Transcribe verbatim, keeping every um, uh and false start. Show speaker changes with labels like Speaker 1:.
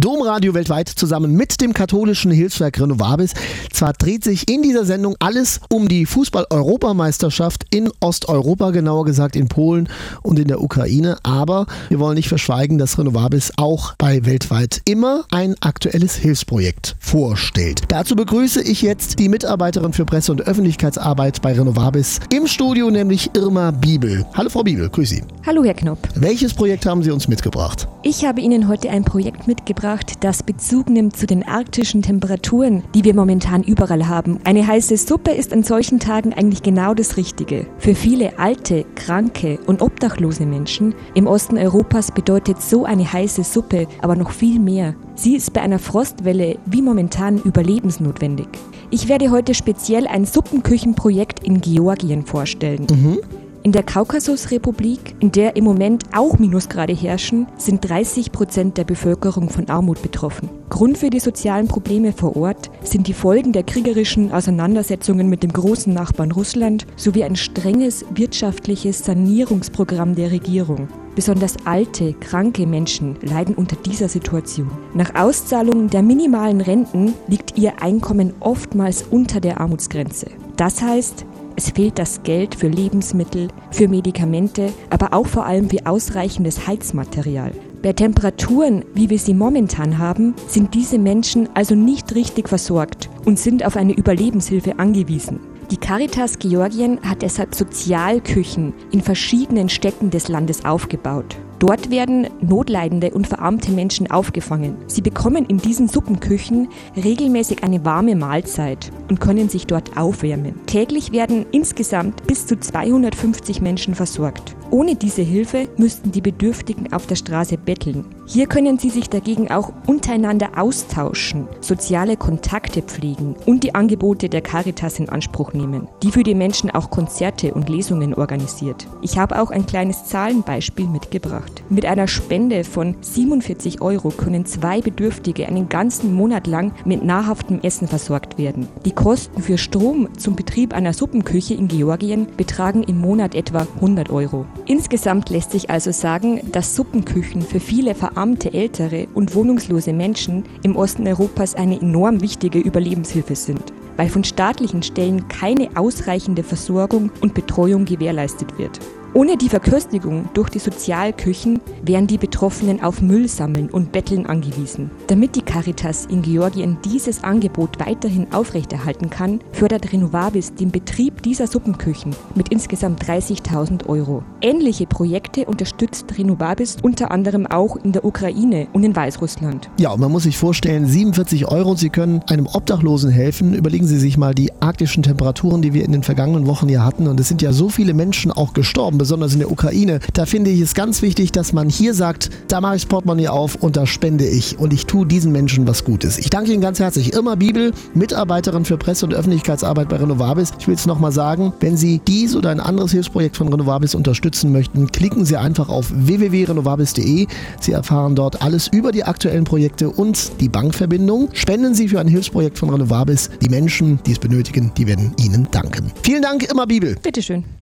Speaker 1: Domradio weltweit zusammen mit dem katholischen Hilfswerk Renovabis. Zwar dreht sich in dieser Sendung alles um die Fußball-Europameisterschaft in Osteuropa, genauer gesagt in Polen und in der Ukraine, aber wir wollen nicht verschweigen, dass Renovabis auch bei weltweit immer ein aktuelles Hilfsprojekt vorstellt. Dazu begrüße ich jetzt die Mitarbeiterin für Presse- und Öffentlichkeitsarbeit bei Renovabis im Studio, nämlich Irma Biebel. Hallo Frau Biebel, grüß Sie.
Speaker 2: Hallo Herr Knopp.
Speaker 1: Welches Projekt haben Sie uns mitgebracht?
Speaker 2: Ich habe Ihnen heute ein Projekt mitgebracht, das Bezug nimmt zu den arktischen Temperaturen, die wir momentan überall haben. Eine heiße Suppe ist an solchen Tagen eigentlich genau das Richtige. Für viele alte, kranke und obdachlose Menschen im Osten Europas bedeutet so eine heiße Suppe aber noch viel mehr. Sie ist bei einer Frostwelle wie momentan überlebensnotwendig. Ich werde heute speziell ein Suppenküchenprojekt in Georgien vorstellen. Mhm. In der Kaukasusrepublik, in der im Moment auch Minusgrade herrschen, sind dreißig Prozent der Bevölkerung von Armut betroffen. Grund für die sozialen Probleme vor Ort sind die Folgen der kriegerischen Auseinandersetzungen mit dem großen Nachbarn Russland sowie ein strenges wirtschaftliches Sanierungsprogramm der Regierung. Besonders alte, kranke Menschen leiden unter dieser Situation. Nach Auszahlung der minimalen Renten liegt ihr Einkommen oftmals unter der Armutsgrenze. Das heißt, es fehlt das Geld für Lebensmittel, für Medikamente, aber auch vor allem für ausreichendes Heizmaterial. Bei Temperaturen, wie wir sie momentan haben, sind diese Menschen also nicht richtig versorgt und sind auf eine Überlebenshilfe angewiesen. Die Caritas Georgien hat deshalb Sozialküchen in verschiedenen Städten des Landes aufgebaut. Dort werden notleidende und verarmte Menschen aufgefangen. Sie bekommen in diesen Suppenküchen regelmäßig eine warme Mahlzeit und können sich dort aufwärmen. Täglich werden insgesamt bis zu zweihundertfünfzig Menschen versorgt. Ohne diese Hilfe müssten die Bedürftigen auf der Straße betteln. Hier können sie sich dagegen auch untereinander austauschen, soziale Kontakte pflegen und die Angebote der Caritas in Anspruch nehmen, die für die Menschen auch Konzerte und Lesungen organisiert. Ich habe auch ein kleines Zahlenbeispiel mitgebracht. Mit einer Spende von siebenundvierzig Euro können zwei Bedürftige einen ganzen Monat lang mit nahrhaftem Essen versorgt werden. Die Kosten für Strom zum Betrieb einer Suppenküche in Georgien betragen im Monat etwa hundert Euro. Insgesamt lässt sich also sagen, dass Suppenküchen für viele verarmte ältere und wohnungslose Menschen im Osten Europas eine enorm wichtige Überlebenshilfe sind, weil von staatlichen Stellen keine ausreichende Versorgung und Betreuung gewährleistet wird. Ohne die Verköstigung durch die Sozialküchen wären die Betroffenen auf Müll sammeln und Betteln angewiesen. Damit die Caritas in Georgien dieses Angebot weiterhin aufrechterhalten kann, fördert Renovabis den Betrieb dieser Suppenküchen mit insgesamt dreißigtausend Euro. Ähnliche Projekte unterstützt Renovabis unter anderem auch in der Ukraine und in Weißrussland.
Speaker 1: Ja, und man muss sich vorstellen, siebenundvierzig Euro, Sie können einem Obdachlosen helfen. Überlegen Sie sich mal die arktischen Temperaturen, die wir in den vergangenen Wochen hier hatten. Und es sind ja so viele Menschen auch gestorben, besonders in der Ukraine. Da finde ich es ganz wichtig, dass man hier sagt, da mache ich das Portemonnaie auf und da spende ich und ich tue diesen Menschen was Gutes. Ich danke Ihnen ganz herzlich. Irma Biebel, Mitarbeiterin für Presse- und Öffentlichkeitsarbeit bei Renovabis. Ich will es nochmal sagen, wenn Sie dies oder ein anderes Hilfsprojekt von Renovabis unterstützen möchten, klicken Sie einfach auf w w w punkt renovabis punkt de. Sie erfahren dort alles über die aktuellen Projekte und die Bankverbindung. Spenden Sie für ein Hilfsprojekt von Renovabis. Die Menschen, die es benötigen, die werden Ihnen danken. Vielen Dank, Irma Biebel.
Speaker 2: Bitteschön.